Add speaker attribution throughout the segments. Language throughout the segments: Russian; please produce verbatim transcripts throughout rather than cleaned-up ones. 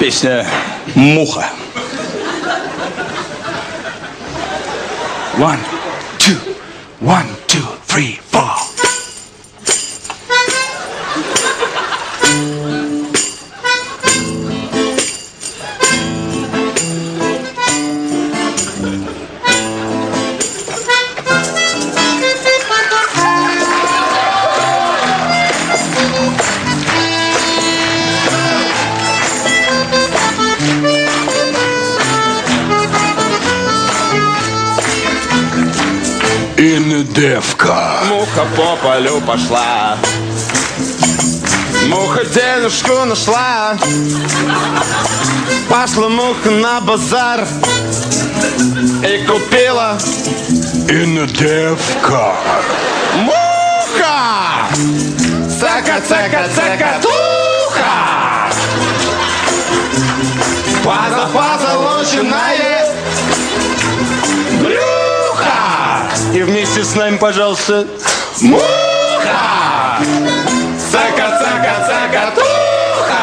Speaker 1: Песня «Муха». One, two, one, two, three, four. In девка.
Speaker 2: Муха по полю пошла, муха денежку нашла. Пошла муха на базар и купила
Speaker 1: In девка.
Speaker 2: муха. Цака, цака, цакатуха. Паза, позолоченная брюха. И вместе с нами, пожалуйста, муха. Цака, цака, цакатуха.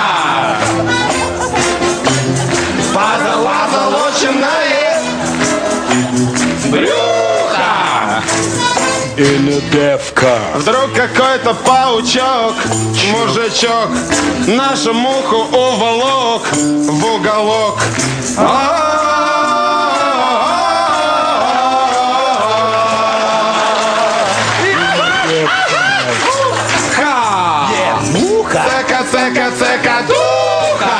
Speaker 2: Паза, позолоченная брюха.
Speaker 1: In девка.
Speaker 2: Вдруг какой-то паучок, мужичок, нашу муху уволок в уголок.
Speaker 1: Муха.
Speaker 2: Цека, цека, цекатуха.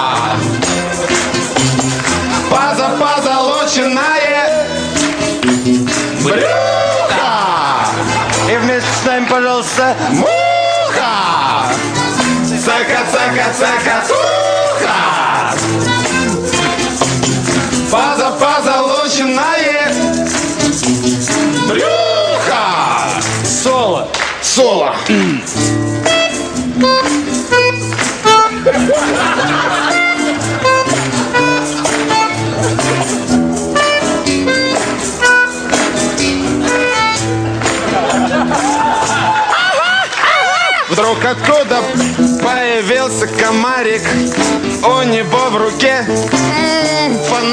Speaker 2: Паза, позолоченная брюха. И вместе с нами, пожалуйста, муха. Цека, цека, цекатуха. Паза, позолоченная брюха.
Speaker 1: Соло.
Speaker 2: Соло. Вдруг откуда появился комарик, у него в руке м-м, фонарик.